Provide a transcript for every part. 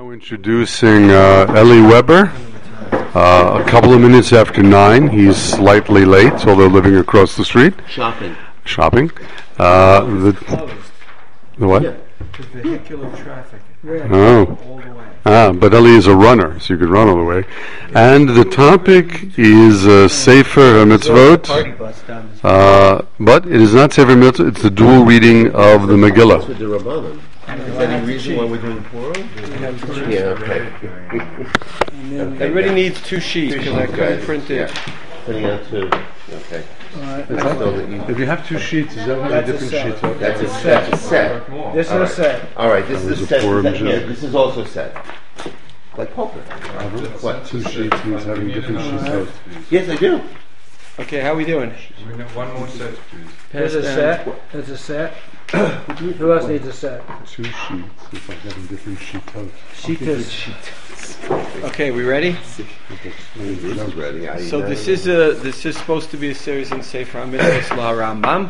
Now introducing Eli Weber. A couple of minutes after 9. He's slightly late, although living across the street. Shopping. The what? Yeah. The vehicular traffic. Oh. All the way. But Eli is a runner, so you could run all the way. And the topic is Sefer HaMitzvot. But it is not Sefer HaMitzvot, it's the dual reading of the Megillah. Is there any reason why we're doing plural? Yeah, okay. Everybody needs 2 sheets because I couldn't print it. Putting out 2. Okay. If you have 2 sheets, is that how many different sheets? That's a set. This is a set. All right, this is a set. Yeah, this is also set. Like poker. What? 2 sheets means having different sheets. Yes, I do. Okay, how are we doing? We have one more set, please. There's a set. There's a set. Who else needs a set? 2 sheets. It's like having different sheets. Okay, we ready? This is ready. So this is supposed to be a series in Sefer HaMitzvot Rambam.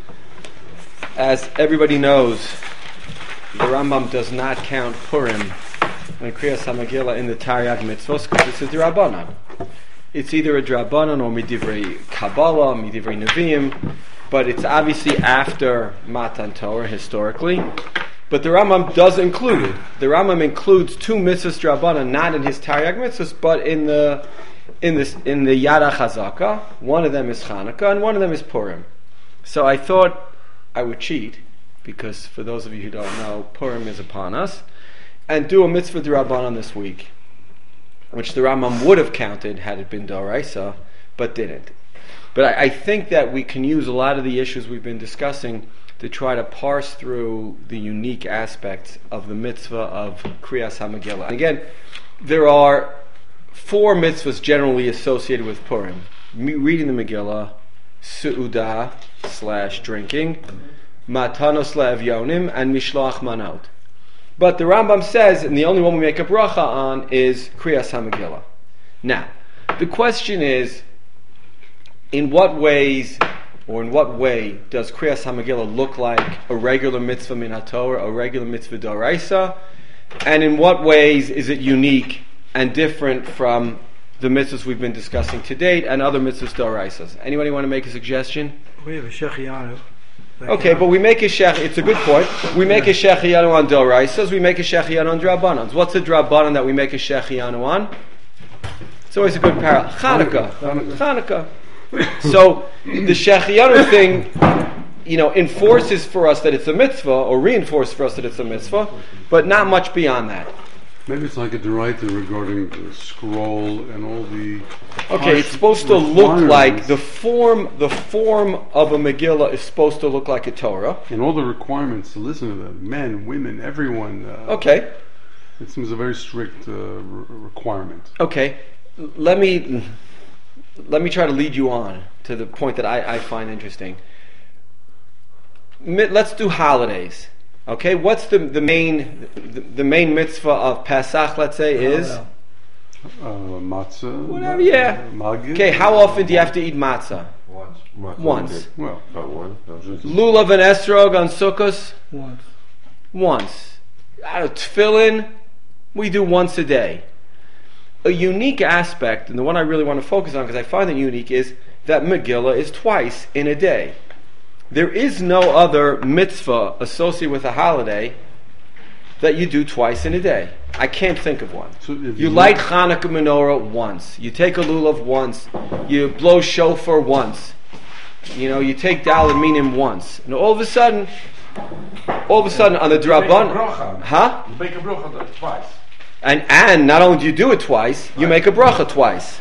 As everybody knows, the Rambam does not count Purim and Kriyas HaMegillah in the Taryag Mitzvos because this is the Rabbanan. It's either a Drabanan or Midivrei Kabbalah, Midivrei Nevi'im, but it's obviously after Matan Torah historically. But the Rambam does include it. The Rambam includes 2 mitzvahs Drabanan, not in his Taryag mitzvahs, but in the Yad HaChazaka. One of them is Chanukah, and one of them is Purim. So I thought I would cheat, because for those of you who don't know, Purim is upon us, and do a mitzvah Drabanan this week, which the Rambam would have counted had it been Doraisa, but didn't. But I think that we can use a lot of the issues we've been discussing to try to parse through the unique aspects of the mitzvah of Kriyas HaMegillah. And again, there are 4 mitzvahs generally associated with Purim. Reading the Megillah, Su'udah / drinking, Matanos Le'Evyonim, and Mishloach Manot. But the Rambam says, and the only one we make a bracha on is Kriyas HaMegillah. Now, the question is, in what way does Kriyas HaMegillah look like a regular mitzvah min HaTorah, a regular mitzvah d'oraisa, and in what ways is it unique and different from the mitzvahs we've been discussing to date and other mitzvahs d'oraisas? Anybody want to make a suggestion? We have a Shechianu. Okay, but we make a it's a good point. We make a shechianu on d'oraisas, we make a shechianu on drabanans. What's the drabanan that we make a shechianu on? It's always a good parallel. Chanukah. So the shechianu thing, enforces for us that it's a mitzvah, or reinforces for us that it's a mitzvah, but not much beyond that. Maybe it's like a deraita regarding the scroll and all the... Okay, it's supposed to look like the form of a Megillah is supposed to look like a Torah. And all the requirements to listen to them, men, women, everyone. Okay. It seems a very strict requirement. Okay, let me try to lead you on to the point that I find interesting. Let's do holidays. Okay, what's the main mitzvah of Pesach? Let's say is matzah. Whatever, yeah. Magid. Okay, how often do you have to eat matzah? Once. Well, about one. Lulav and esrog on Sukkos? Once. Tefillin, we do once a day. A unique aspect, and the one I really want to focus on because I find it unique, is that Megillah is twice in a day. There is no other mitzvah associated with a holiday that you do twice in a day. I can't think of one. So you light Hanukkah menorah once. You take a lulav once. You blow shofar once. You take Daled Minim once. And all of a sudden on the Draban, You make a bracha twice. And not only do you do it twice, you make a bracha twice.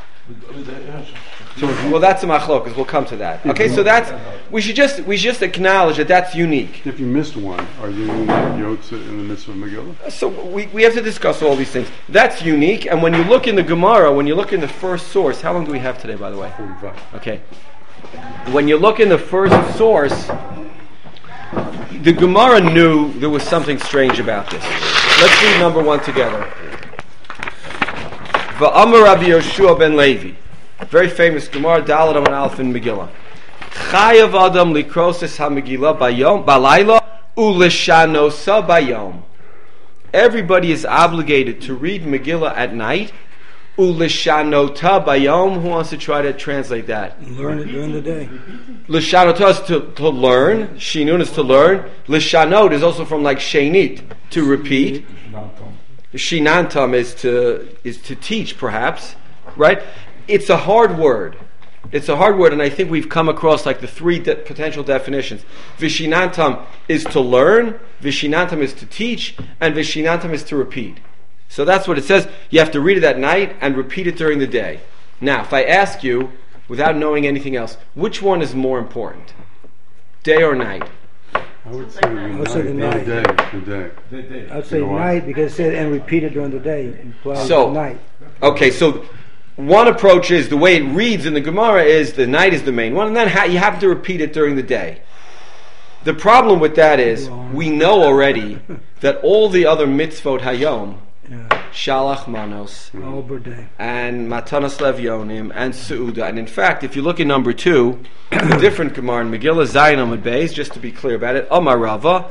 Well, that's a machlokas. We'll come to that. Okay, so we should just acknowledge that that's unique. If you missed one, are you yotze in the midst of Megillah? So we have to discuss all these things. That's unique. And when you look in the Gemara, when you look in the first source, how long do we have today, by the way? 45. Okay. When you look in the first source, the Gemara knew there was something strange about this. Let's read number 1 together. Va'amar Rabbi Yoshua ben Levi. Very famous Gemara, Daled Amud Aleph in Megillah. Chayav Adam likrosis HaMegillah bayom balayla uleshanosa bayom. everybody is obligated to read Megillah at night. Ulishanota bayom. Who wants to try to translate that? Learn it during the day. Lishanota is to learn. Shinun is to learn. Lishanot is also from like shenit, to repeat. Shinantam is to teach, perhaps. Right? It's a hard word. It's a hard word, and I think we've come across like the three potential definitions. Vishinantam is to learn, Vishinantam is to teach, and Vishinantam is to repeat. So that's what it says. You have to read it at night and repeat it during the day. Now, if I ask you, without knowing anything else, which one is more important? Day or night? I would say the night. The day. I would say night because it said and repeat it during the day. So, night. Okay, so one approach is, the way it reads in the Gemara is, the night is the main one, and then you have to repeat it during the day. The problem with that is, we know already that all the other mitzvot hayom, Shalach Manos, and Matanas Levyonim, and Su'uda, and in fact, if you look at number 2, a different Gemara in Megillah, Zayin Amud Beis, just to be clear about it, Amar Rava,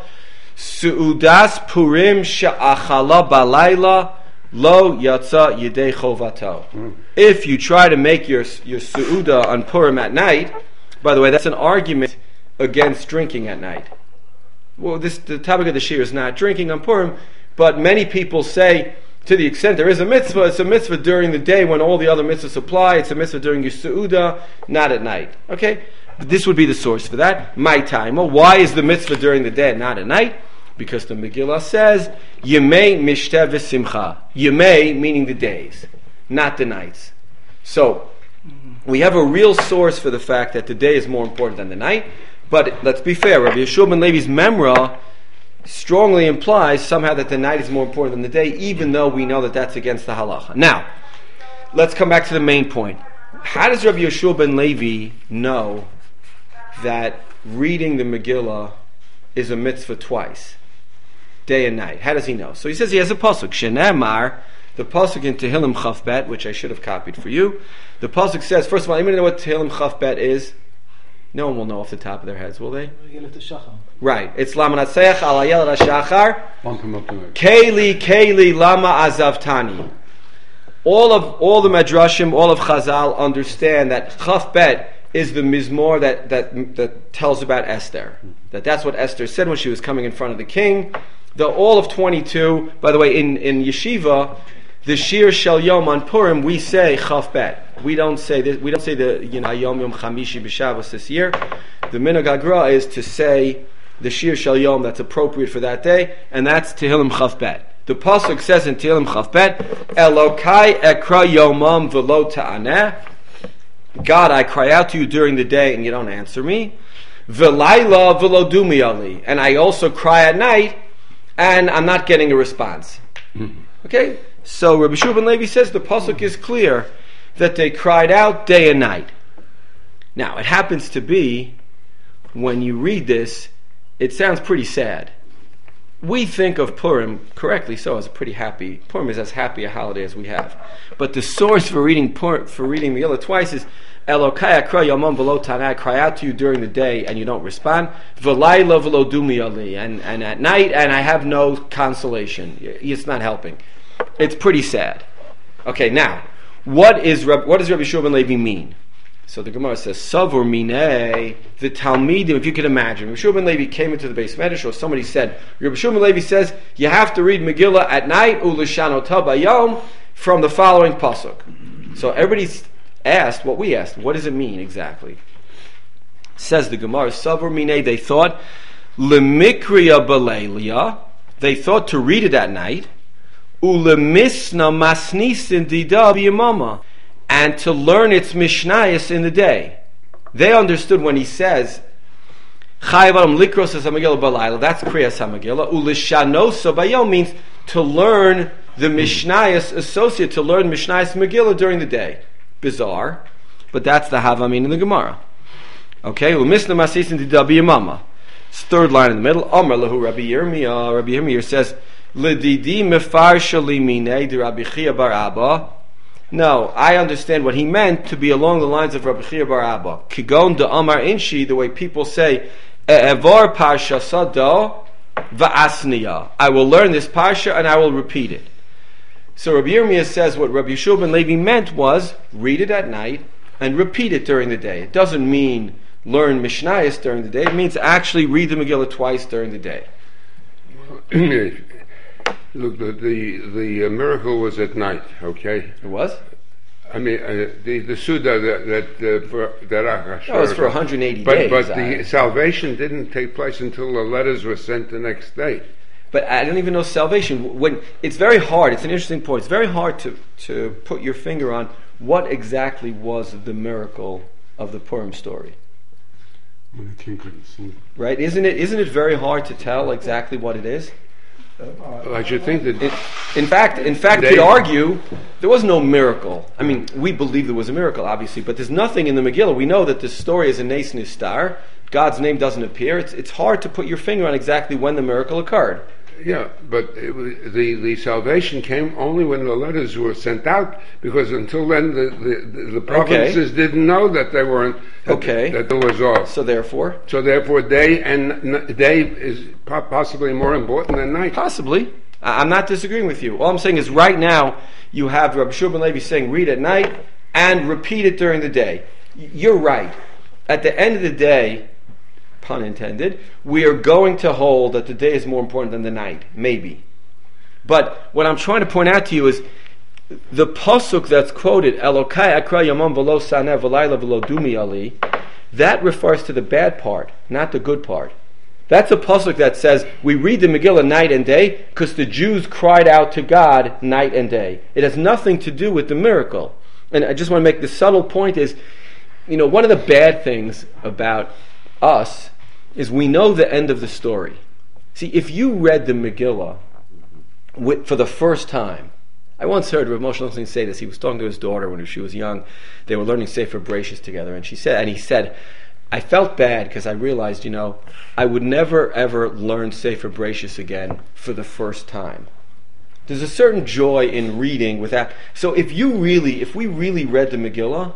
Su'udas Purim Sha'achala Balayla, Lo Yatsa Yidei Chovato. If you try to make your Su'uda on Purim at night, by the way, that's an argument against drinking at night. Well, the topic of the shir is not drinking on Purim, but many people say, to the extent there is a mitzvah, it's a mitzvah during the day when all the other mitzvahs apply, it's a mitzvah during your Su'uda, not at night. Okay? This would be the source for that. My time. Well, why is the mitzvah during the day and not at night? Because the Megillah says, Yemei mishteh v'simcha. Yemei meaning the days, not the nights. So, we have a real source for the fact that the day is more important than the night, but let's be fair, Rabbi Yeshua ben Levi's memra strongly implies somehow that the night is more important than the day, even though we know that that's against the halacha. Now, let's come back to the main point. How does Rabbi Yeshua ben Levi know that reading the Megillah is a mitzvah twice, day and night? How does he know? So he says he has a pasuk, Shenemar, the pasuk in Tehillim Chaf Bet, which I should have copied for you. The pasuk says, first of all, anybody know what Tehillim Chaf Bet is? No one will know off the top of their heads, will they? Right. It's Lamanatseach Alayel Rashachar. Keli Lama Azavtani. All the Medrashim, all of Chazal understand that Chaf Bet is the Mizmor that tells about Esther. That's what Esther said when she was coming in front of the king. All of 22, by the way, in Yeshiva, the Shir Shel Yom on Purim, we say Chaf Bet. We don't say this. We don't say the Yom Chamishi B'Shavos this year. The Minhag HaGra is to say the Shir Shel Yom that's appropriate for that day, and that's Tehillim Chaf Bet. The pasuk says in Tehillim Chaf Bet, Elokai ekra yomam v'lo ta'aneh. God, I cry out to you during the day and you don't answer me. V'layla v'lo dumi ali. And I also cry at night and I'm not getting a response. Okay? So Rabbi Yeshua ben Levi says the pasuk is clear that they cried out day and night. Now, it happens to be, when you read this, it sounds pretty sad. We think of Purim, correctly so, as a pretty happy. Purim is as happy a holiday as we have. But the source for reading Megillah twice is Elokai akra yomam v'lo tanai. I cry out to you during the day and you don't respond. V'layla v'lo dumi ali. And at night, and I have no consolation. It's not helping. It's pretty sad. Okay, now, what does Rabbi Yeshua ben Levi mean? So the Gemara says, Savur minei, the Talmidim, if you can imagine. Rabbi Yeshua ben Levi came into the Beis Medrash, or somebody said, Rabbi Yeshua ben Levi says, you have to read Megillah at night, U'lishanota bayom, from the following pasuk. So everybody's asked what we asked. What does it mean exactly? Says the Gemara, Savur minei, they thought, Lemikriya balelia, they thought to read it at night, Ulemisna masnisin dida b'yamama, and to learn its mishnayos in the day. They understood when he says Chayvaram likros es hamagillah balayla, that's kriyas hamagillah. Ulishanosa bayom means to learn the mishnayos associated, to learn mishnayos Megillah during the day. Bizarre, but that's the havamin in the Gemara. Okay, ulemisna masnisin dida b'yamama. Third line in the middle. Amar lahu Rabbi Yirmiyah. Rabbi Yirmiyah says, L'didi mefarsha liminei de Rabbi Chia bar Abba. No, I understand what he meant to be along the lines of Rabbi Chia bar Abba. Kigon de Amar Inshi, the way people say, E'evar parsha sado va'asniya. I will learn this parsha and I will repeat it. So Rabbi Yirmiyah says what Rabbi Yeshua ben Levi meant was read it at night and repeat it during the day. It doesn't mean learn Mishnayos during the day. It means actually read the Megillah twice during the day. Look, the miracle was at night. Okay, It was? I mean the Suda that No, it was for 180 but days. but the salvation didn't take place until the letters were sent the next day. But I don't even know salvation. When it's very hard. It's an interesting point. It's very hard to put your finger on what exactly was the miracle of the Purim story. When the king couldn't sleep. Right? Isn't it very hard to tell exactly what it is? I should think that In fact, you'd argue there was no miracle. I mean, we believe there was a miracle, obviously, but there's nothing in the Megillah. We know that the story is a Nes Nistar. God's name doesn't appear. It's hard to put your finger on exactly when the miracle occurred. yeah, but the salvation came only when the letters were sent out, because until then the provinces didn't know that they weren't that there was off. So therefore, day is possibly more important than night. possibly. I'm not disagreeing with you. All I'm saying is right now you have Rabbi Shua ben Levi saying read at night and repeat it during the day. You're right. At the end of the day, pun intended, we are going to hold that the day is more important than the night. Maybe. But what I'm trying to point out to you is the pasuk that's quoted, Elokai akra yamam v'lo saneh v'layla v'lo dumi ali, that refers to the bad part, not the good part. That's a pasuk that says we read the Megillah night and day because the Jews cried out to God night and day. It has nothing to do with the miracle. And I just want to make the subtle point is, one of the bad things about us is we know the end of the story. See, if you read the Megillah for the first time, I once heard Rav Moshe Limstein say this. He was talking to his daughter when she was young. They were learning Sefer Bereshis together, and he said, I felt bad because I realized, I would never ever learn Sefer Bereshis again for the first time. There's a certain joy in reading without. So if we really read the Megillah,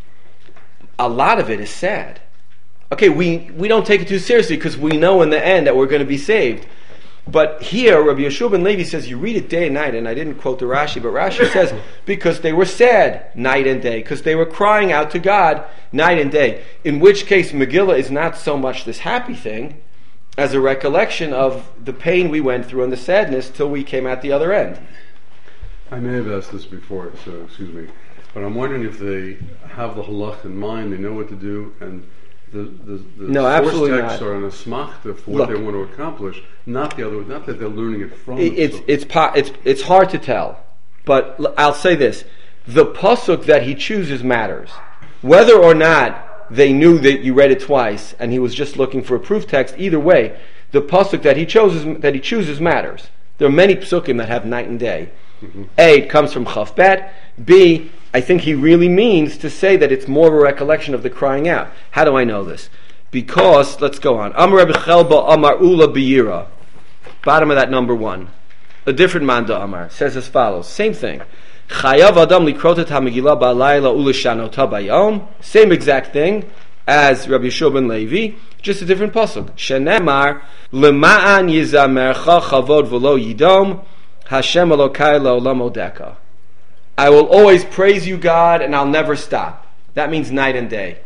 a lot of it is sad. Okay, we don't take it too seriously because we know in the end that we're going to be saved. But here, Rabbi Yeshua ben Levi says you read it day and night, and I didn't quote the Rashi, but Rashi says because they were sad night and day, because they were crying out to God night and day. In which case, Megillah is not so much this happy thing as a recollection of the pain we went through and the sadness till we came out the other end. I may have asked this before, so excuse me. But I'm wondering if they have the halach in mind, they know what to do, and the No, source absolutely texts not. are an asmachta for what they want to accomplish, not the other. Not that they're learning it from. It's hard to tell, but I'll say this: the pasuk that he chooses matters. Whether or not they knew that you read it twice and he was just looking for a proof text, either way, the pasuk that he chooses matters. There are many psukim that have night and day. Mm-hmm. A, it comes from Chaf Bet. B, I think he really means to say that it's more of a recollection of the crying out. How do I know this? Because, let's go on. Amar Rebbe Chelba Amar Ula B'yira. Bottom of that number 1. A different Manda Amar says as follows. Same thing. Chayav Adam likrotet ha-Megillah ba'alayla u'lishanota bayom. Same exact thing as Rabbi Yeshua ben Levi, just a different pasuk. Shenemar lema'an yizamercha chavod v'lo yidom Hashem Elokai la'olam odeka. I will always praise you, God, and I'll never stop. That means night and day.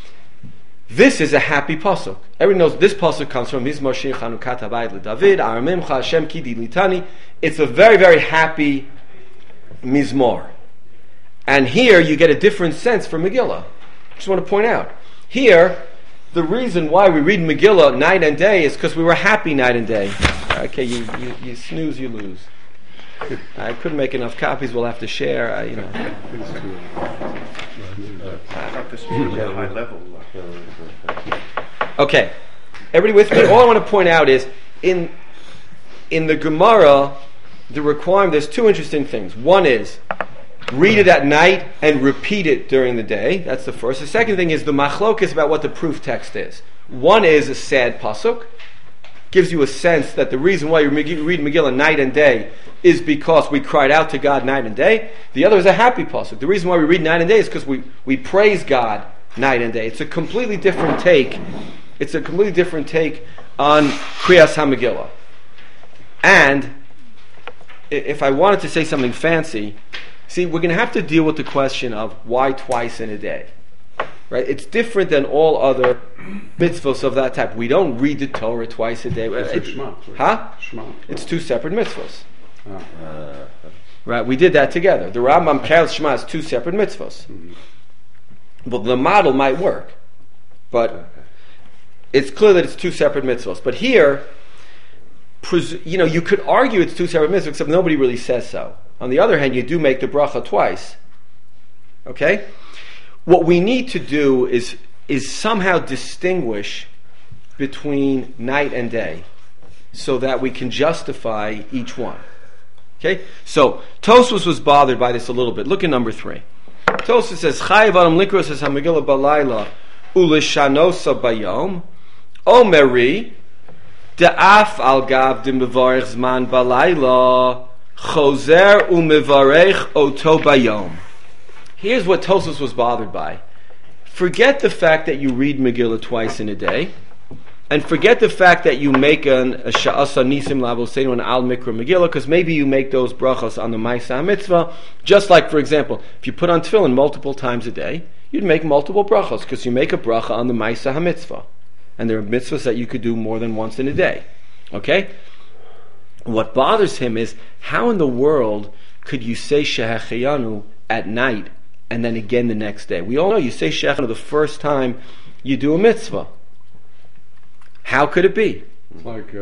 This is a happy pasuk. Everyone knows this pasuk comes from Mizmor Shir Chanukat Habayit LeDavid, Aramimcha Hashem Kidi Litani. It's a very, very happy Mizmor. And here you get a different sense from Megillah. Just want to point out. Here, the reason why we read Megillah night and day is because we were happy night and day. Okay, you snooze, you lose. I couldn't make enough copies. We'll have to share. Okay, everybody with me? All I want to point out is in the Gemara, the requirement. There's two interesting things. One is read it at night and repeat it during the day. That's the first. The second thing is the machlokes about what the proof text is. One is a sad pasuk. Gives you a sense that the reason why you read Megillah night and day is because we cried out to God night and day. The other is a happy pasuk. The reason why we read night and day is because we praise God night and day. It's a completely different take. It's a completely different take on Kriyas HaMegillah. And if I wanted to say something fancy, see, we're going to have to deal with the question of why twice in a day. Right? It's different than all other mitzvahs of that type. We don't read the Torah twice a day. It's two separate mitzvahs. Right? We did that together. The Rambam counts Shema as two separate mitzvahs. Well, the model might work, but it's clear that it's two separate mitzvahs. But here, you could argue it's two separate mitzvahs, except nobody really says so. On the other hand, you do make the bracha twice. Okay? What we need to do is somehow distinguish between night and day so that we can justify each one. Okay? So, Tosfos was bothered by this a little bit. Look at number 3. Tosfos says, Chayav Adam Likros says HaMegillah Balayla Ulishanosa Bayom Omeri Da'af Al Gav Dim Mevarech Zman Balayla Chozer Umevarech Oto Bayom. Here's what Tosfos was bothered by. Forget the fact that you read Megillah twice in a day, and forget the fact that you make a Sha'asa Nisim Lavosenu and Al Mikra Megillah, because maybe you make those brachas on the Maisa Mitzvah, just like, for example, if you put on tefillin multiple times a day, you'd make multiple brachas, because you make a bracha on the Maisa HaMitzvah. And there are mitzvahs that you could do more than once in a day. Okay? What bothers him is, how in the world could you say Shehecheyanu at night and then again the next day? We all know you say Shehecheyanu the first time you do a mitzvah. How could it be? It's like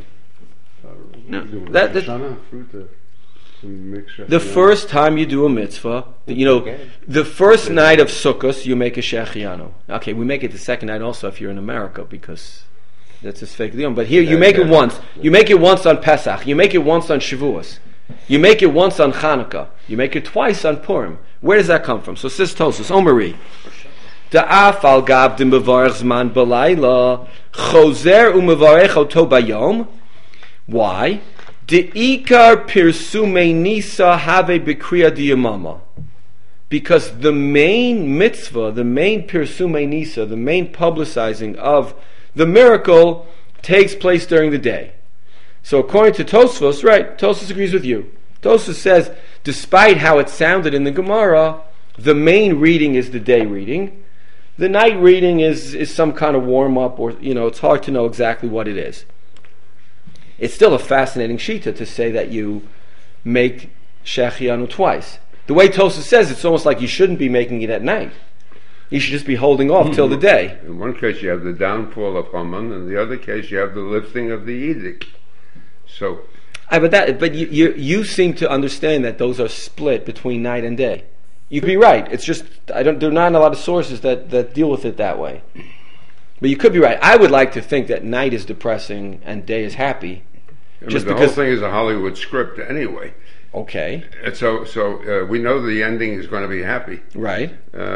the first time you do a mitzvah, the first night of Sukkot you make a Shehecheyanu. Okay, we make it the second night also if you're in America, because that's a fake deal. But here you make it once. You make it once on Pesach. You make it once on Shavuos. You make it once on Chanukah. You make it twice on Purim. Where does that come from? So says Tosfos, Omeri, Da'af al gav dim mevarech zman balayla chozer umevarech oto bayom. Why? De'ikar pirsumei nisa have b'kriya diyamama. Because the main mitzvah, the main pirsumei nisa, the main publicizing of the miracle takes place during the day. So according to Tosfos, right, Tosfos agrees with you. Tosfos says, despite how it sounded in the Gemara, the main reading is the day reading. The night reading is some kind of warm-up, or, it's hard to know exactly what it is. It's still a fascinating shita to say that you make Shehecheyanu twice. The way Tosfos says, it's almost like you shouldn't be making it at night. You should just be holding off till the day. In one case you have the downfall of Haman, and in the other case you have the lifting of the edict. So, but you seem to understand that those are split between night and day. You could be right. It's just there are not a lot of sources that deal with it that way. But you could be right. I would like to think that night is depressing and day is happy. Just because the whole thing is a Hollywood script anyway. Okay. And so we know the ending is going to be happy. Right.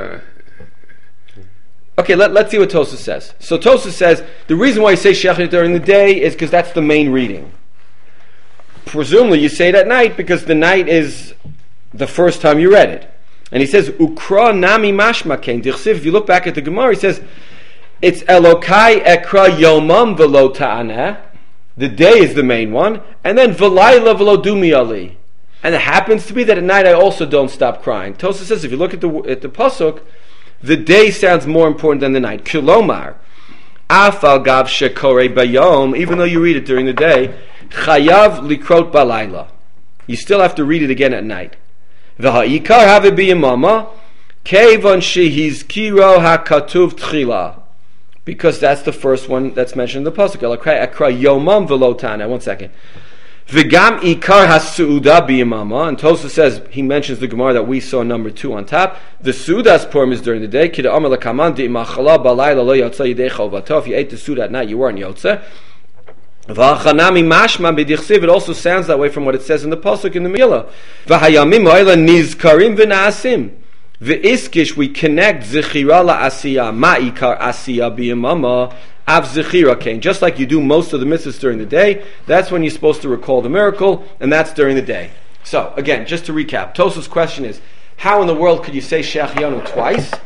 Okay, let's see what Tosfos says. So Tosfos says the reason why you say Shehecheyanu during the day is because that's the main reading. Presumably you say it at night because the night is the first time you read it. And he says, Ukra nami mashma ken. If you look back at the Gemara, he says, it's Elokai ekra yomam velo ta'aneh. The day is the main one. And then Velayla velo dumi ali. And it happens to be that at night I also don't stop crying. Tosfos says, if you look at the pasuk, the day sounds more important than the night. Kilomar. Afal gav shekore bayom. Even though you read it during the day, chayav likrot balayla. You still have to read it again at night. V'ha'ikar have biyamama kevan shehizkiro hakatuv tchila, because that's the first one that's mentioned in the pasuk. Akra yomam velotana. 1 second. V'gam ikar hasuuda biyamama, and Tosfos says he mentions the Gemara that we saw number 2 on top. The suudas purim is during the day. Kida amar lakaman di'imachala balayla lo yotza yidei chovato. If you ate the suda at night, you weren't yotza. V'achanami mashma b'dichsiv. It also sounds that way from what it says in the pasuk in the Megillah. V'hayamim ha'ila nizkarim v'naasim. V'iskish, we connect zechira la'asiyah, ma'ikar asiyah b'yamama, av zechira kain. Just like you do most of the mitzvahs during the day, that's when you're supposed to recall the miracle, and that's during the day. So, again, just to recap, Tosfos' question is, how in the world could you say Shehecheyanu twice?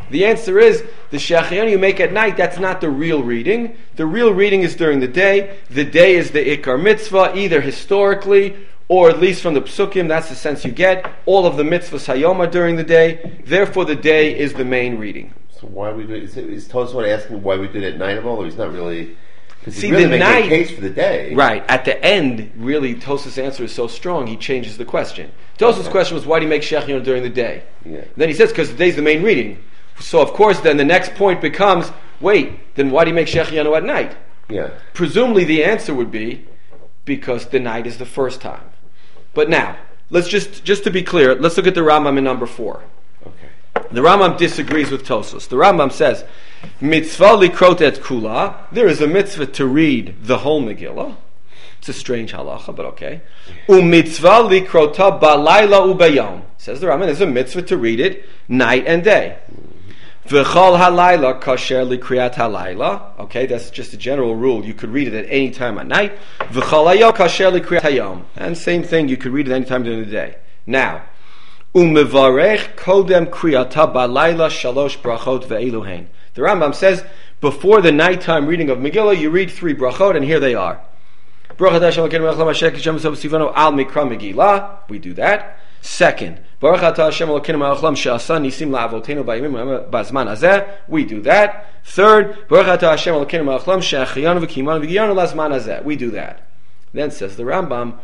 The answer is the Shechianu you make at night, that's not the real reading. The real reading is during the day. The day is the Ikar Mitzvah, either historically or at least from the Psukim, that's the sense you get. All of the mitzvahs Hayom are during the day. Therefore, the day is the main reading. So why we do it? Is Tosfot asking why we did it at night of all, or he's not really... See, really the night, a case for the day. Right. At the end, really, Tosfos' answer is so strong, he changes the question. Tosfos' question was, why do you make Shechianu during the day? Yeah. Then he says, because the day's the main reading. So, of course, then the next point becomes, wait, then why do you make Shechianu at night? Yeah. Presumably the answer would be, because the night is the first time. But now, let's just to be clear, let's look at the Rambam in number 4. Okay. The Rambam disagrees with Tosfos. The Rambam says, mitzvah likrot et kula, there is a mitzvah to read the whole Megillah. It's a strange halacha, but okay. U'mitzvah likrota balayla u'bayom. Says the Rambam, there's a mitzvah to read it night and day. V'chol halayla kasher likriyat halayla. Okay, that's just a general rule. You could read it at any time at night. V'chol hayom kasher likriyat hayom. And same thing, you could read it any time during the day. Now, u'mevarech kodem kriyata balayla shalosh brachot ve'eluhein. The Rambam says, before the nighttime reading of Megillah, you read 3 brachot, and here they are. Brachat Hashem Elokeinu melech haolam asher kishem v'sivano al mikra Megillah. We do that. Second, Baruch atah Hashem Elokeinu melech haolam she'asa nisim la'avotenu ba'yamim ba'zman hazeh. We do that. Third, Baruch atah Hashem Elokeinu melech haolam she'achiyanu v'kimanu v'giyanu la'zman hazeh. We do that. Then says the Rambam,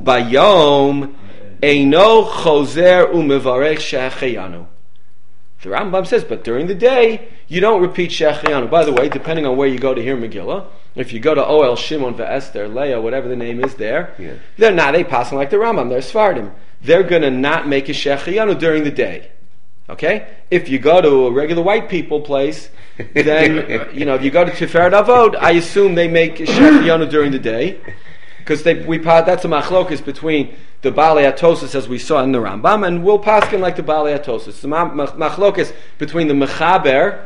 ubayom eino chozer u'mevarech she'achiyanu. The Rambam says, but during the day, you don't repeat Shechianu. By the way, depending on where you go to hear Megillah, if you go to Oel, Shimon, Ve'ester, Leah, whatever the name is there, they're not a passing like the Rambam, they're Sfardim. They're going to not make a Shechianu during the day. Okay? If you go to a regular white people place, then, if you go to Tiferet Avod, I assume they make Shechianu during the day. Because that's a machlokus between the Baalei HaTosfos as we saw in the Rambam, and we'll paskin like the Baalei HaTosfos. The machlokus between the Mechaber,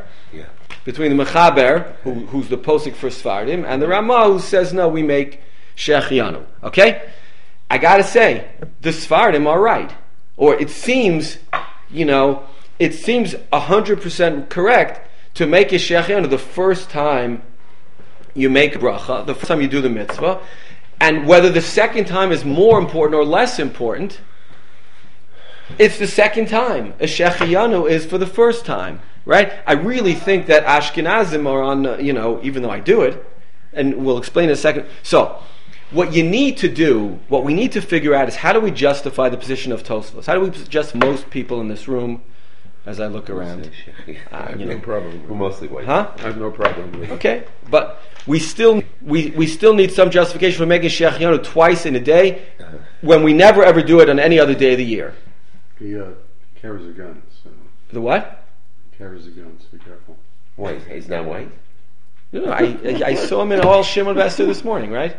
who's the posik for Sfardim, and the Ramah who says no, we make Shechianu. Okay, I gotta say the Sfardim are right, or it seems 100% correct to make a Shechianu the first time you make a bracha, the first time you do the mitzvah. And whether the second time is more important or less important, it's the second time. A Shechianu is for the first time, right? I really think that Ashkenazim are on, even though I do it, and we'll explain in a second. So, what we need to figure out is how do we justify the position of Tosfos? How do we justify most people in this room as I look around? I have no problem. We're mostly white. Huh? I have no problem with it. Okay, but we still need some justification for making Shechianu twice in a day when we never ever do it on any other day of the year. He carries a gun. So. The what? He carries a gun, so be careful. Why? He's not white? No, I saw him in all Shimon Vester this morning, right?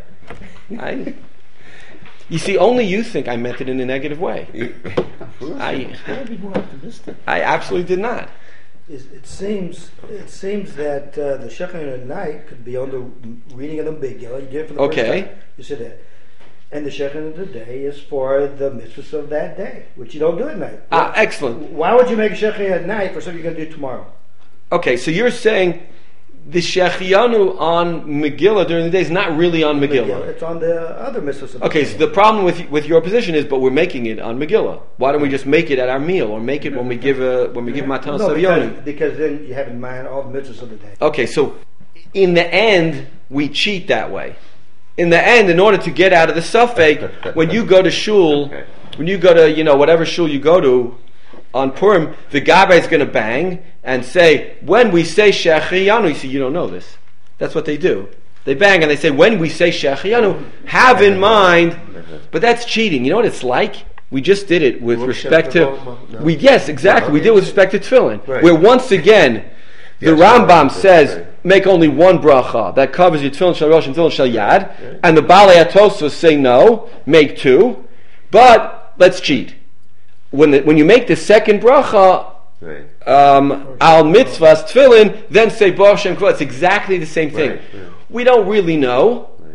You see, only you think I meant it in a negative way. I absolutely did not. It seems that the Shechianu at night could be on the reading of the Megillah. You did it for the first time. You said that. And the Shechianu of the day is for the mitzvahs of that day, which you don't do at night. Excellent. Why would you make a Shechianu at night for something you're going to do tomorrow? Okay, so you're saying the Shechianu on Megillah during the day is not really on Megillah. It's on the other mitzvahs. Okay, so the problem with your position is, but we're making it on Megillah. Why don't we just make it at our meal, or make it when we give Matanos Savyonu? Because then you have in mind all the mitzvahs of the day. Okay, so in the end, we cheat that way. In the end, in order to get out of the suffix, when you go to shul, when you go to whatever shul you go to on Purim, the Gabbai is going to bang and say, when we say Shechianu, you see, you don't know this. That's what they do. They bang and they say, when we say Shechianu, have in mind, but that's cheating. You know what it's like? We just did it with respect to, yes, exactly. We did it with respect to Tefillin, where once again, the Rambam says, make only one bracha that covers your Tefillin Shel Rosh and Tefillin Shel Yad, and the Baalei HaTosfos say no, make 2, but let's cheat. When you make the second bracha, al mitzvahs tefillin, then say Baruch Shem Kavod. It's exactly the same thing. We don't really know,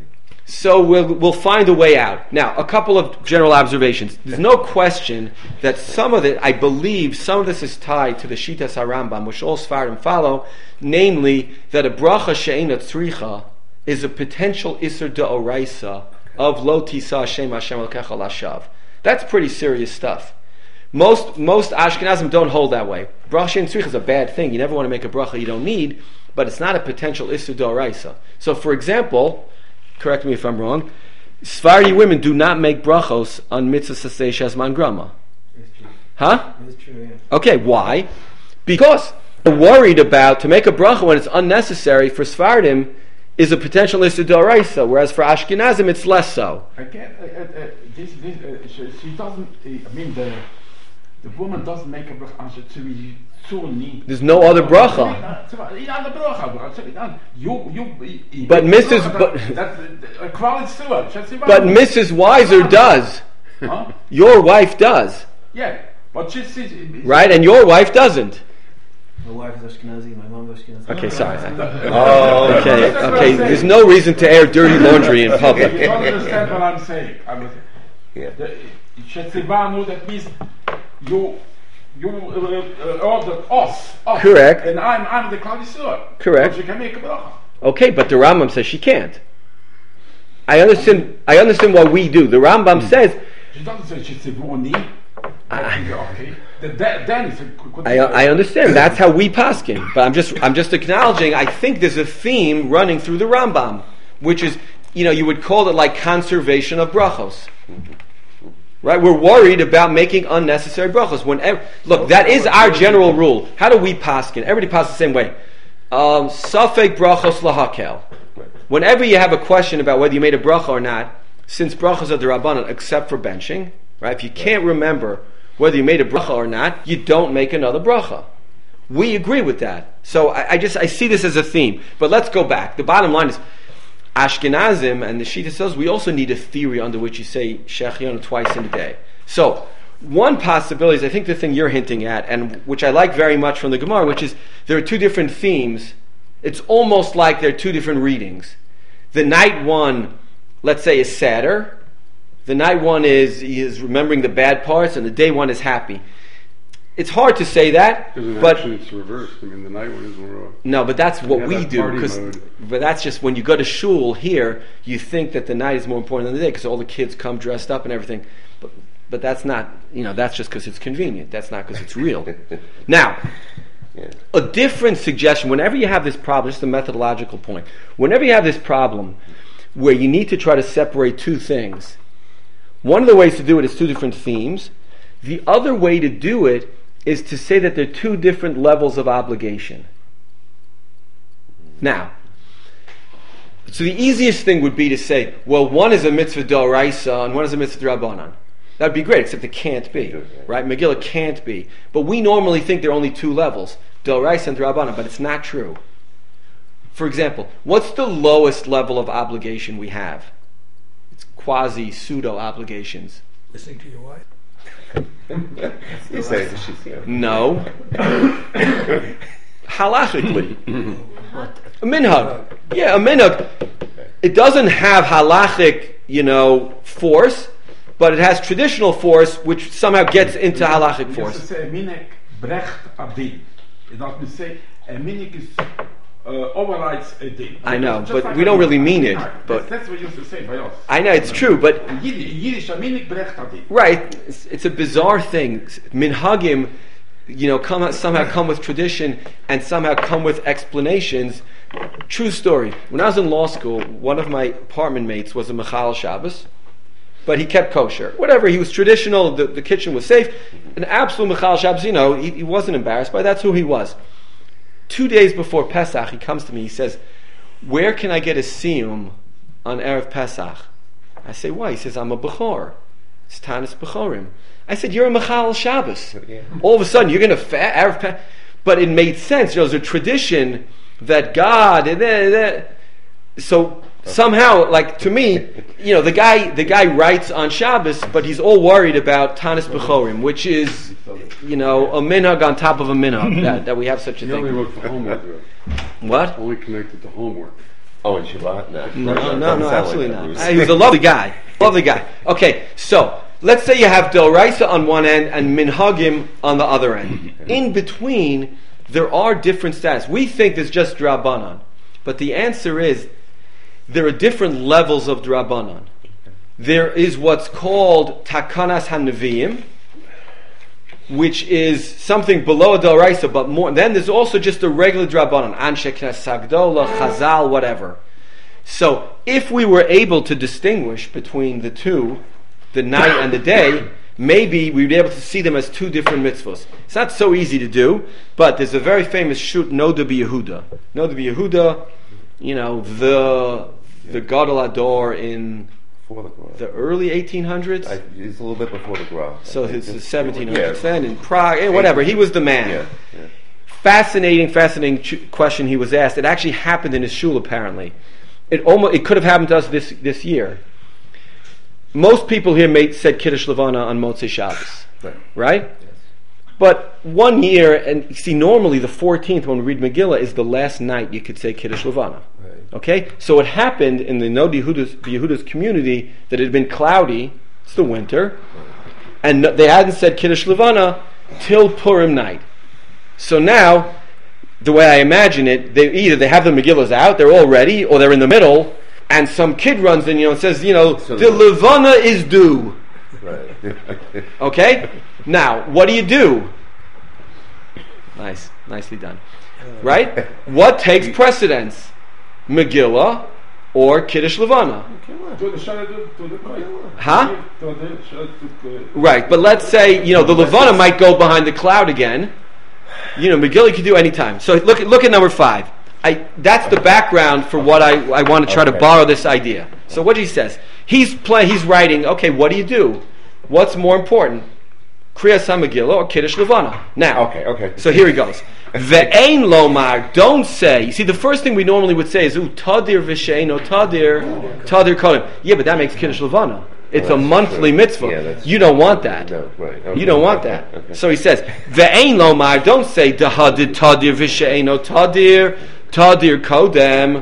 So we'll find a way out. Now, a couple of general observations. There's no question that some of it, I believe, some of this is tied to the Shitas HaRambam, which all Sfardim follow, namely that a bracha she'ena tzricha is a potential Isser D'Oraisa of Lo Tisa Hashem Hashem Elokecha Lashav. That's pretty serious stuff. Most Ashkenazim don't hold that way. Bracha she'ena tzricha is a bad thing. You never want to make a bracha you don't need, but it's not a potential Isser D'Oraisa. So, for example, correct me if I'm wrong, Sephardi women do not make brachos on mitzvah sasei shazman grama. It's true. Huh? It's true, yeah. Okay, why? Because they're worried about to make a bracha when it's unnecessary for Sephardim is a potential issue d'oraisa, whereas for Ashkenazim it's less so. Again, she doesn't. I mean, the woman doesn't make a bracha. There's no other bracha. But Mrs. Weiser does. Huh? Your wife does. Yeah, but she's right, and your wife doesn't. My wife is Ashkenazi, my mom is Ashkenazi. Okay, sorry. Okay. There's no reason to air dirty laundry in public. You don't understand what I'm saying. That means you ordered us. Correct. And I'm the Kladisur. Correct. So she can make a bracha. Okay, but the Rambam says she can't. I understand why we do. The Rambam says. She doesn't say she's a boni. Okay. Then it's a good. I understand. That's how we paskin. But I'm just acknowledging. I think there's a theme running through the Rambam, which is, you would call it like conservation of brachos. Right? We're worried about making unnecessary brachos. Look, that is our general rule. How do we paskin? Everybody paskin the same way. Safek brachos lahakel. Whenever you have a question about whether you made a bracha or not, since brachos are d'Rabbanan, except for benching, right? If you can't remember whether you made a bracha or not, you don't make another bracha. We agree with that. So I see this as a theme. But let's go back. The bottom line is, Ashkenazim and the Shita says we also need a theory under which you say Shechianu twice in a day. So, one possibility is, I think the thing you're hinting at, and which I like very much from the Gemara, which is there are two different themes. It's almost like there are two different readings. The night one, let's say, is sadder. The night one is remembering the bad parts, and the day one is happy. It's hard to say that, but actually it's reversed. I mean, the night one is more. No, but that's what we do. But that's just when you go to shul here, you think that the night is more important than the day because all the kids come dressed up and everything. But that's not. That's just because it's convenient. That's not because it's real. Now, a different suggestion. Whenever you have this problem, just a methodological point. Whenever you have this problem where you need to try to separate two things, one of the ways to do it is two different themes. The other way to do it is to say that there are two different levels of obligation. Now, so the easiest thing would be to say, well, one is a mitzvah d'oraisa and one is a mitzvah d'Rabbanan. That would be great, except it can't be, right? Megillah can't be. But we normally think there are only two levels, d'oraisa and d'Rabbanan, but it's not true. For example, what's the lowest level of obligation we have? It's quasi-pseudo obligations. Listening to your wife. You say she's No. Halachically. A minhag. Yeah, a minhag. It doesn't have halachic, force, but it has traditional force, which somehow gets into halachic force. You say a minhag brecht adin. It doesn't say a minhag is overrides a din. I know, but like we don't really mean it. But that's what you used to say by us. I know it's true, but Yiddish a minhag brecht adin. Right, it's a bizarre thing. Minhagim, somehow come with tradition and somehow come with explanations. True story. When I was in law school, one of my apartment mates was a Mechal Shabbos, but he kept kosher. Whatever, he was traditional. The kitchen was safe. An absolute Mechal Shabbos. He wasn't embarrassed by that's who he was. 2 days before Pesach, he comes to me. He says, "Where can I get a siyum on Erev Pesach?" I say, "Why?" He says, "I'm a Bechor. It's Tanis Bechorim." I said, "You're a Mechal Shabbos. Yeah. All of a sudden, you're going to Erev Pesach." But it made sense. There's a tradition that God. So somehow, like to me, the guy writes on Shabbos, but he's all worried about Tanis Bechorim, which is, a minhag on top of a minhag that we have such a thing. He only wrote for homework. What? Only connected to homework. Oh, in Shabbat? No, absolutely not. He was a lovely guy. Okay, so let's say you have D'Oraisa on one end and Minhagim on the other end. In between, there are different status. We think there's just D'Rabbanan, but the answer is there are different levels of D'Rabbanan. There is what's called Takanas HaNeviim, which is something below a D'Oraisa, but more. Then there's also just a regular D'Rabbanan, Anshe Knesset Sagdola, Chazal, whatever. So if we were able to distinguish between the two, the night and the day, maybe we'd be able to see them as two different mitzvahs. It's not so easy to do, but there's a very famous shoot, Noda B'Yehuda. Noda B'Yehuda, the Gadol Ador in the early 1800s. It's a little bit before the Gra. So it's the 1700s then in Prague, whatever. He was the man. Yeah. Fascinating question he was asked. It actually happened in his shul apparently. It could have happened to us this year. Most people here said Kiddush Levana on Motzei Shabbos, right? Yes. But 1 year, and see, normally the 14th when we read Megillah is the last night you could say Kiddush Levana. Right. Okay, so it happened in the Noda B'Yehuda's community that it had been cloudy. It's the winter, and they hadn't said Kiddush Levana till Purim night. So now, the way I imagine it, either they have the Megillahs out, they're all ready, or they're in the middle, and some kid runs in, and says, the Levana is due. Right. Okay? Now, what do? Nicely done. Right? What takes precedence? Megillah or Kiddush Levana? Huh? Right, but let's say, the Levana might go behind the cloud again. Megillah you can do any time. So look at number 5. That's the background for what I want to try to borrow this idea. So what he says, he's writing, okay, what do? What's more important? Kriyas HaMegillah or Kiddush Levana? Now, okay. So here he goes. Ve'ein lomar, don't say. You see, the first thing we normally would say is, tadir v'she'eino tadir kodem. Yeah, but that makes Kiddush Levana. It's a monthly mitzvah. You don't want that. No, right. Okay. You don't want that. Okay. So he says, ve'ein lomar, don't say, dahadid tadir v'she'eino tadir kodem.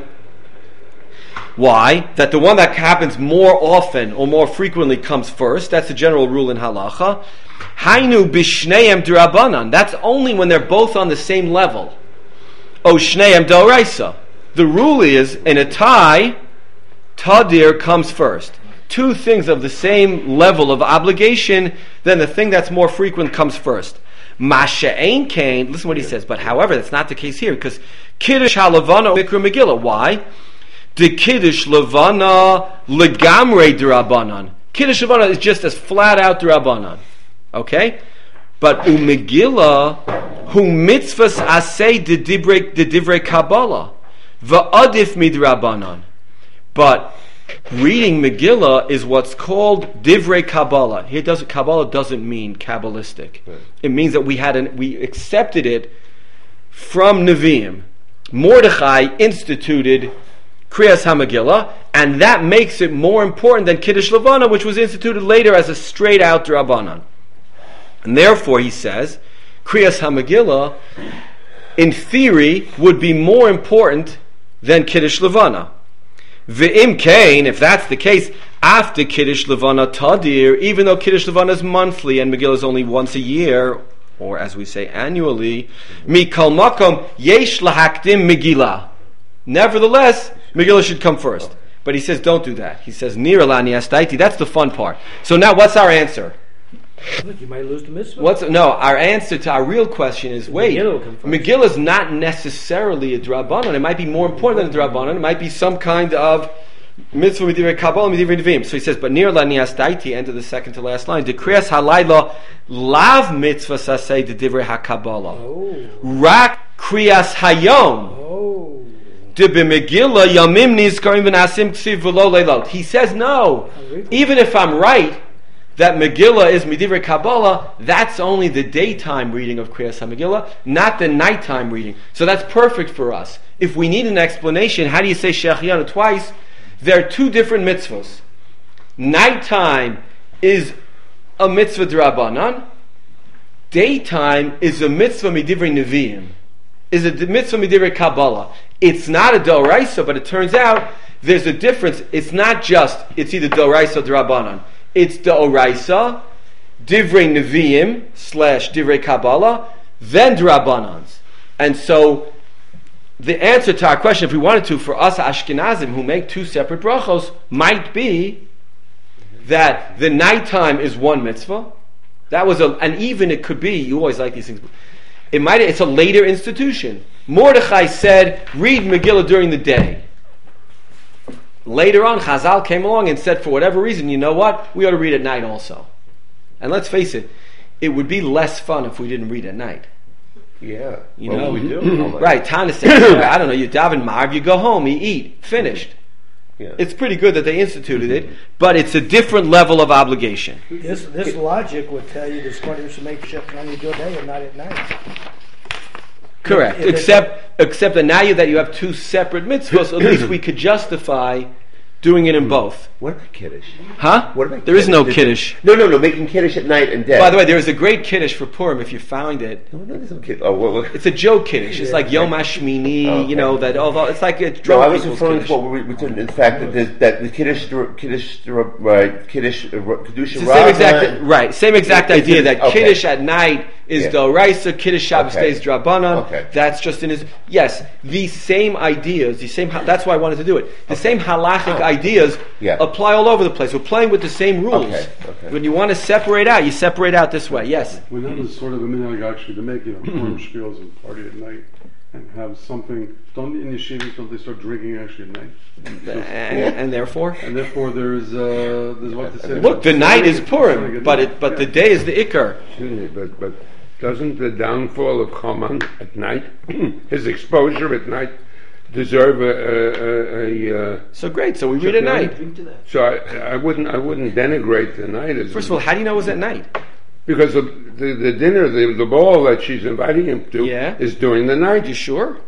Why? That the one that happens more often or more frequently comes first. That's the general rule in halacha. Hainu b'shneim d'Rabbanan. That's only when they're both on the same level. O shneim d'Oraisa. The rule is, in a tie, tadir comes first. Two things of the same level of obligation, then the thing that's more frequent comes first. Masha'ein kain, listen what he says, but however, that's not the case here, because Kiddush HaLevana Mikra Megillah. Why? The Kiddush Levana legamrei d'Rabbanan. Kiddush Levana is just as flat out d'Rabbanan. Okay? But Megillah, hu mitzvahs asay de divrei Kabbalah, va'adif midrabbanan. But reading Megillah is what's called divrei Kabbalah. Here, Kabbalah doesn't mean Kabbalistic. Right. It means that we accepted it from Nevi'im. Mordechai instituted Kriyas HaMegillah, and that makes it more important than Kiddush Levana, which was instituted later as a straight-out D'Rabbanan. And therefore, he says, Kriyas HaMegillah, in theory, would be more important than Kiddush Levana. Ve'im kain, if that's the case, after Kiddush Levana tadir, even though Kiddush Levana is monthly and Megillah is only once a year, or as we say annually, mikal makom yesh lahakdim Megillah. Nevertheless, Megillah should come first. But he says, don't do that. He says, Nira lani astaiti. That's the fun part. So now, what's our answer? Look, you might lose the mitzvah. Our answer to our real question is, Megillah is not necessarily a D'Rabbanan. It might be more important than a D'Rabbanan. It might be some kind of mitzvah midivrei Kabbalah, midivrei Nevi'im. So he says, but Nira lani astaiti, end of the second to last line, Dekriyas halayla lav mitzvah sasei de divrei HaKabbalah. Rak kriyas hayom. He says no. Even if I'm right that Megillah is Midivrei Kabbalah, that's only the daytime reading of Kriyas HaMegillah, not the nighttime reading. So that's perfect for us. If we need an explanation, how do you say Shechianu twice? There are two different mitzvahs. Nighttime is a mitzvah d'Rabbanan. Daytime is a mitzvah Midivrei Nevi'im. is a mitzvah midivrei Kabbalah. It's not a d'oraisa, but it turns out there's a difference. It's not just, it's either d'oraisa or d'Rabbanan. It's d'oraisa, divrei neviim / divrei Kabbalah, then d'Rabbanans. And so, the answer to our question, if we wanted to, for us Ashkenazim who make two separate brachos, might be that the nighttime is one mitzvah. That was and even it could be, you always like these things, it's a later institution. Mordechai said, read Megillah during the day. Later on, Chazal came along and said, for whatever reason, you know what? We ought to read at night also. And let's face it, it would be less fun if we didn't read at night. Yeah. You know? We do. Right, Tana says, I don't know, you daven Marv, you go home, you eat, finished. Yeah. It's pretty good that they instituted it, but it's a different level of obligation. This logic would tell you the Squatters should make Shechem on your day and not at night. Correct. Except that now that you have two separate mitzvahs, at least we could justify doing it in both. What about Kiddush? Huh? What about there Kiddush? Is no Kiddush. No, making Kiddush at night and day. By the way, there is a great Kiddush for Purim if you found it. No, there's no Kiddush. Oh, well. It's a joke Kiddush. It's like Yom HaShmini, okay. You know, that although it's like a drunk. No, I was referring to what we did, in fact, that the Kiddush, same exact idea that okay. Kiddush at night is d'oraisa, Kiddush Shabbos days d'Rabbanan. Okay. That's just in his. Yes, the same ideas, that's why I wanted to do it. The same halachic ideas apply all over the place. We're playing with the same rules. Okay. When you want to separate out, you separate out this way. Yes. We know there's sort of a minhag actually to make Purim spiels and party at night and have something. Don't in yeshivas don't they start drinking actually at night? And therefore. And therefore there's what to say. Look, the night is Purim, but the day is the Ikar. But doesn't the downfall of Haman at night, his exposure at night, deserve a so great. So we read at night. So I wouldn't denigrate the night. First of all, how do you know it was at night? Because the dinner, the ball that she's inviting him to is during the night. You sure?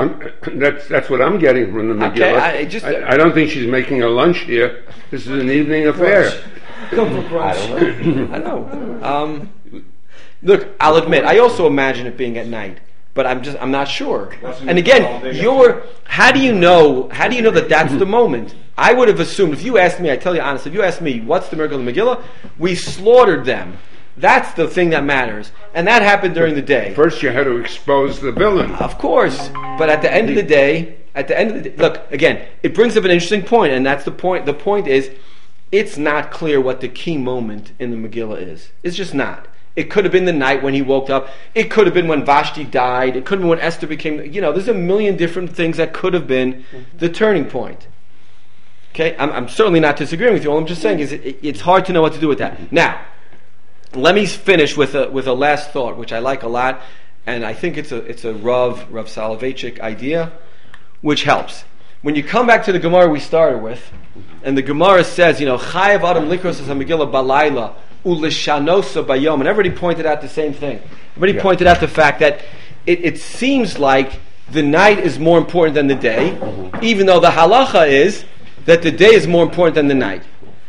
That's what I'm getting from the Megillah. Okay, I don't think she's making a lunch here. This is an evening affair. I don't know. Look, I'll admit, I also imagine it being at night, but I'm not sure. And again, how do you know that that's the moment? I would have assumed, if you asked me, I tell you honestly, if you asked me, what's the miracle of the Megillah? We slaughtered them. That's the thing that matters. And that happened during the day. First you had to expose the villain. Of course. But at the end of the day, look, again, it brings up an interesting point, and that's the point. The point is, it's not clear what the key moment in the Megillah is. It's just not. It could have been the night when he woke up. It could have been when Vashti died. It could have been when Esther became... there's a million different things that could have been the turning point. Okay? I'm certainly not disagreeing with you. All I'm just saying is it's hard to know what to do with that. Now, let me finish with a last thought, which I like a lot, and I think it's a Rav Soloveitchik idea, which helps. When you come back to the Gemara we started with, and the Gemara says, Chayav Adam Likros as Megillah Balayla, Ulishanosa Bayom, and everybody pointed out the same thing. Everybody pointed out the fact that it seems like the night is more important than the day, even though the halacha is that the day is more important than the night.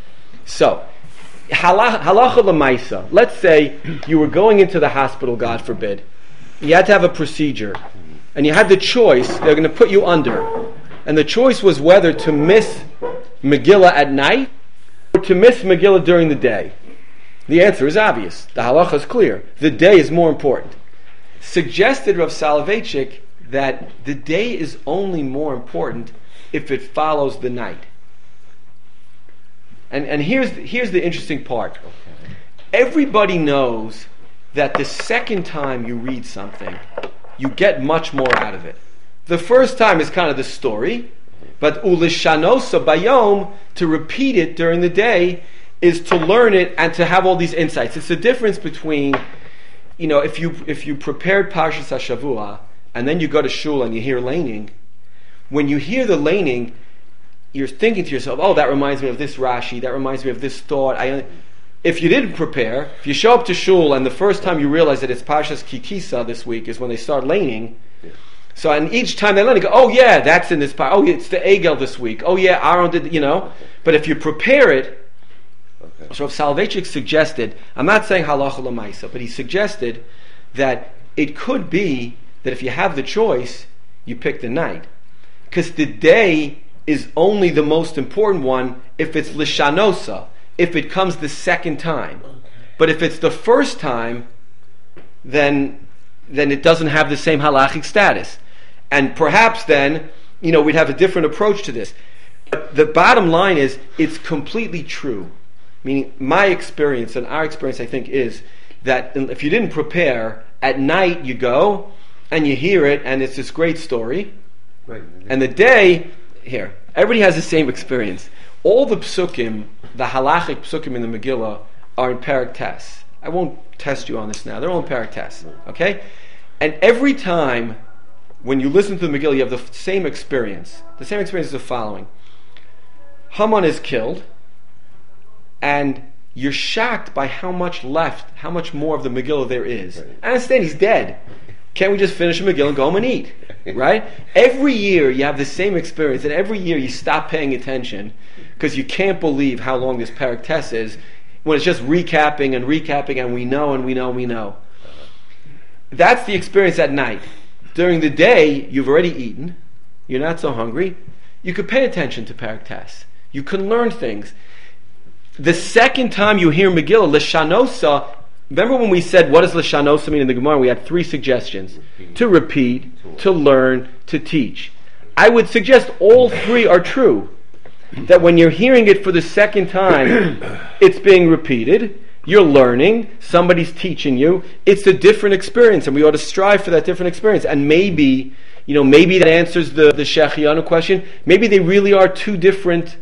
So, halacha l'maisa. Let's say you were going into the hospital, God forbid. You had to have a procedure, and you had the choice. They're going to put you under, and the choice was whether to miss Megillah at night or to miss Megillah during the day. The answer is obvious. The halacha is clear. The day is more important. Suggested Rav Soloveitchik that the day is only more important if it follows the night. And here's the interesting part. Everybody knows that the second time you read something, you get much more out of it. The first time is kind of the story, but ulishanosa bayom, to repeat it during the day, is to learn it and to have all these insights. It's the difference between, if you prepared Parshas HaShavua and then you go to shul and you hear laning. When you hear the laning, you're thinking to yourself, "Oh, that reminds me of this Rashi. That reminds me of this thought." If you didn't prepare, if you show up to shul and the first time you realize that it's Parshas Kikisa this week is when they start laning. So, and each time they learn, you go, "Oh yeah, that's in this part. Oh, it's the Egel this week. Oh yeah, Aaron did." But if you prepare it. So Soloveitchik suggested, I'm not saying halacha l'maisa, but he suggested that it could be that if you have the choice, you pick the night. Because the day is only the most important one if it's Lishanosa, if it comes the second time. But if it's the first time, then it doesn't have the same halachic status. And perhaps then, we'd have a different approach to this. But the bottom line is, it's completely true. Meaning, my experience and our experience, I think, is that if you didn't prepare, at night you go and you hear it, and it's this great story. Right. And the day, here, everybody has the same experience. All the psukim, the halachic psukim in the Megillah, are in Perek Tes. I won't test you on this now. They're all in Perek Tes. Okay? And every time when you listen to the Megillah, you have the same experience. The same experience is the following. Haman is killed, and you're shocked by how much left, how much more of the Megillah there is. Right. I understand he's dead. Can't we just finish the Megillah and go home and eat? Right? Every year you have the same experience, and every year you stop paying attention because you can't believe how long this Perek Tes is when it's just recapping and recapping, and we know and we know and we know. That's the experience at night. During the day, you've already eaten. You're not so hungry. You could pay attention to Perek Tes. You can learn things. The second time you hear Megillah, Lishanosa, remember when we said, what does Lishanosa mean in the Gemara? We had 3 suggestions. To repeat, to learn, to teach. I would suggest all 3 are true. That when you're hearing it for the second time, it's being repeated, you're learning, somebody's teaching you, it's a different experience, and we ought to strive for that different experience. And maybe that answers the Shechianu question. Maybe they really are 2 different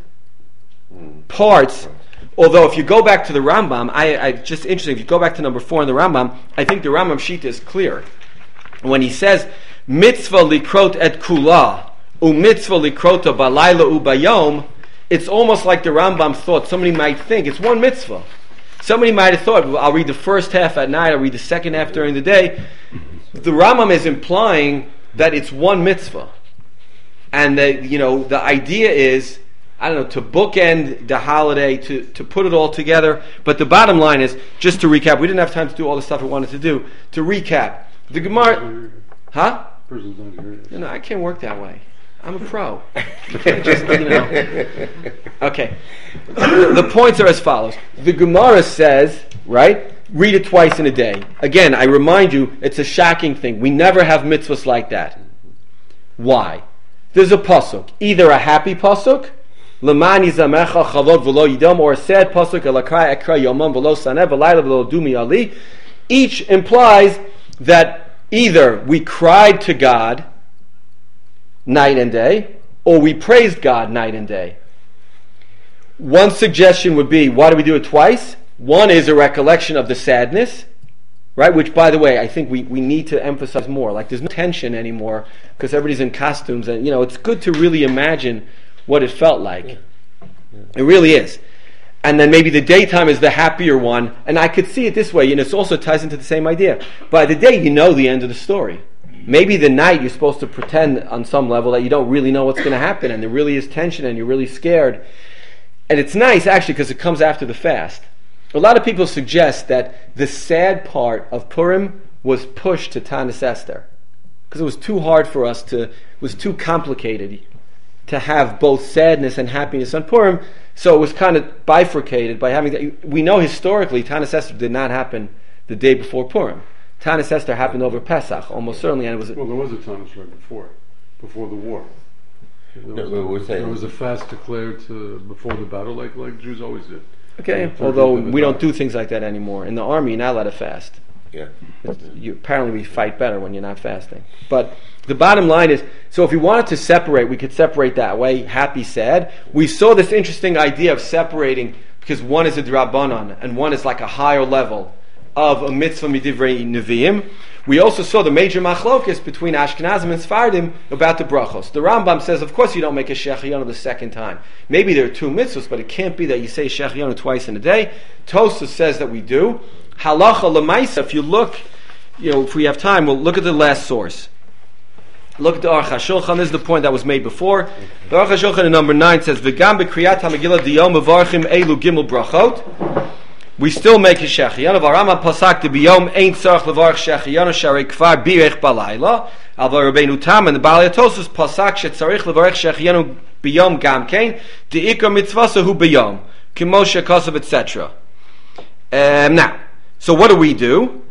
parts. Although if you go back to the Rambam, I just interesting, if you go back to number 4 in the Rambam, I think the Rambam Shita is clear. When he says, mitzvah likrot et kula, mitzvah likrota balayla ubayom, it's almost like the Rambam thought, somebody might think, it's one mitzvah. Somebody might have thought, well, I'll read the first half at night, I'll read the second half during the day. The Rambam is implying that it's one mitzvah. And the idea is, to bookend the holiday, to put it all together. But the bottom line is, just to recap, we didn't have time to do all the stuff we wanted to do. To recap, the Gemara... Huh? No, I can't work that way. I'm a pro. Just, Okay. The points are as follows. The Gemara says, right, read it twice in a day. Again, I remind you, it's a shocking thing. We never have mitzvahs like that. Why? There's a pasuk. Either a happy pasuk, Lemani zamecha chavod v'lo yidom, or a sad pasuk, Elakrai ekra yomam v'lo saneh v'layla v'lo dumi ali. Each implies that either we cried to God night and day, or we praised God night and day. One suggestion would be, why do we do it twice? One is a recollection of the sadness, right? Which, by the way, I think we need to emphasize more. Like, there's no tension anymore because everybody's in costumes, and it's good to really imagine what it felt like. Yeah. It really is. And then maybe the daytime is the happier one, and I could see it this way. It also ties into the same idea. By the day, you know the end of the story. Maybe the night you're supposed to pretend on some level that you don't really know what's going to happen, and there really is tension, and you're really scared. And it's nice, actually, because it comes after the fast. A lot of people suggest that the sad part of Purim was pushed to Tanis Esther, because it was too hard for us it was too complicated to have both sadness and happiness on Purim, so it was kind of bifurcated by having that. We know historically Tanis Esther did not happen the day before Purim. Tanis Esther happened over Pesach, almost certainly, and it was. Well, there was a Tanis right before the war. There was a fast declared before the battle, like Jews always did. Okay, although we don't do things like that anymore. In the army, you're not allowed to fast. Yeah. Apparently, we fight better when you're not fasting. But the bottom line is, so if we wanted to separate, we could separate that way, happy, sad. We saw this interesting idea of separating, because one is a drabanan, and one is like a higher level of a mitzvah midivrei neviim. We also saw the major machlokas between Ashkenazim and Sfardim about the brachos. The Rambam says, of course you don't make a shechianu the second time. Maybe there are 2 mitzvahs, but it can't be that you say shechianu twice in a day. Tosfos says that we do. Halacha lemaisa, if you look, if we have time, we'll look at the last source. Look at the Aruch HaShulchan. This is the point that was made before. The Aruch HaShulchan in number 9 says, V'gam b'kriyat ha-megillah diyom mevarchim elu gimel brachot. we still make a shechianu. V'Rambam pasak de biyom ein tzarich levarich shechianu sharei kvar birech balayla. Al Rabbeinu Tam and the Baalei Tosfos pasak shetzarich levarich shechianu biyom gamkein de ikar mitzvasa hu biyom kimo shekasav etc. Now, so what do?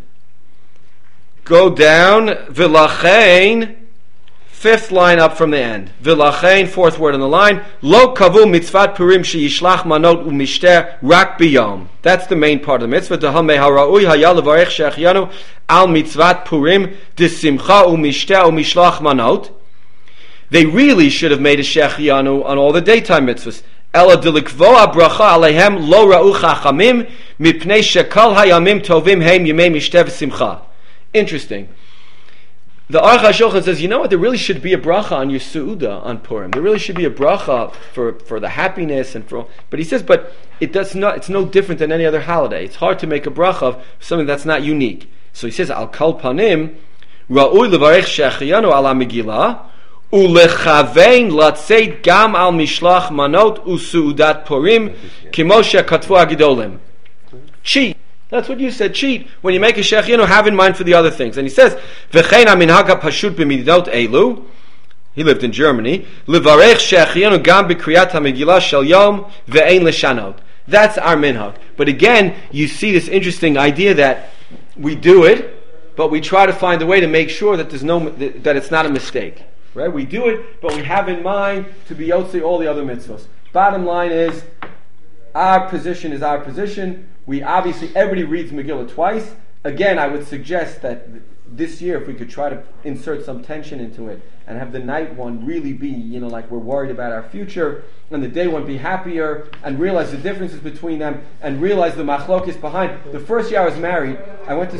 Go down v'lachein. Fifth line up from the end. V'lachein, fourth word on the line. Lo kavu mitzvat purim sheyishlach manot u'mishter rak biyom. That's the main part of the mitzvah. Dehamei hara'ui hayal levarech shechianu al mitzvat purim desimcha u'mishter u'mishlach manot. They really should have made a shechianu on all the daytime mitzvahs. Ela delikvoa bracha alehem lo ra'u chachamim mipnei shekal hayamim tovim heim yemei mishter v'simcha. Interesting. The Aruch HaShulchan says, you know what? There really should be a bracha on your Su'uda on Purim. There really should be a bracha for the happiness and for. But he says, but it does not. It's no different than any other holiday. It's hard to make a bracha of something that's not unique. So he says, al kol panim ra'ui levarech shechianu ala megillah ulechavein latzeit gam al mishlach manot u'su'udat Purim kimo shekatvu agidolim. Cheat. That's what you said. Cheat. When you make a shechianu, have in mind for the other things. And he says, "V'chein haminhaga pashut b'midot elu." He lived in Germany. Levarech shechianu gam b'kriyat hamegillah shel yom ve'ein leshanot. That's our minhag. But again, you see this interesting idea that we do it, but we try to find a way to make sure that that it's not a mistake. Right? We do it, but we have in mind to be yotzi all the other mitzvahs. Bottom line is, our position is our position. We obviously, everybody reads Megillah twice. Again, I would suggest that this year, if we could try to insert some tension into it and have the night one really be, like we're worried about our future, and the day one be happier, and realize the differences between them, and realize the machlokes behind. The first year I was married, I went to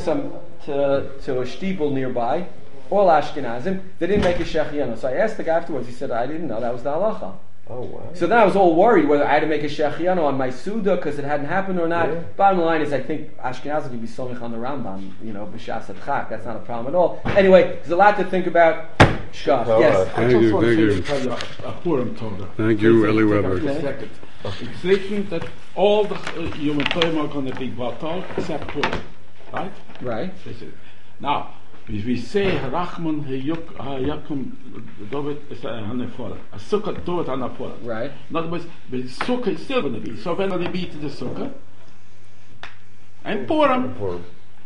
a shtibel nearby, all Ashkenazim. They didn't make a shechianu. So I asked the guy afterwards. He said, I didn't know that was the halacha. Oh, wow. So then I was all worried whether I had to make a shechianu on my Suda because it hadn't happened or not. Yeah. Bottom line is, I think Ashkenazim can be somich on the Rambam, b'shas adchak. That's not a problem at all. Anyway, there's a lot to think about. Shkach, yes. Thank you. Thank you, Eli Weber. It's written that all the Yom Tov are going to be batal except Purim, right? Right. Now, we say Rachman Yakum David Hanefora. A sukkah David Hanefora. Right. In other words, the sukkah is still going to be. So when they beat the sukkah, and Purim.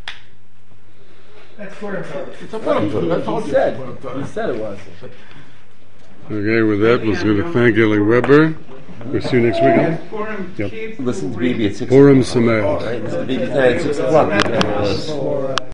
That's Purim. It's a Purim. That's all he said. He said it was. Okay, with that, let's go to thank Eli Weber. We'll see you next weekend. Listen to BB at 6 o'clock. Purim Sameach. Right? Listen to BB tonight at 6 o'clock.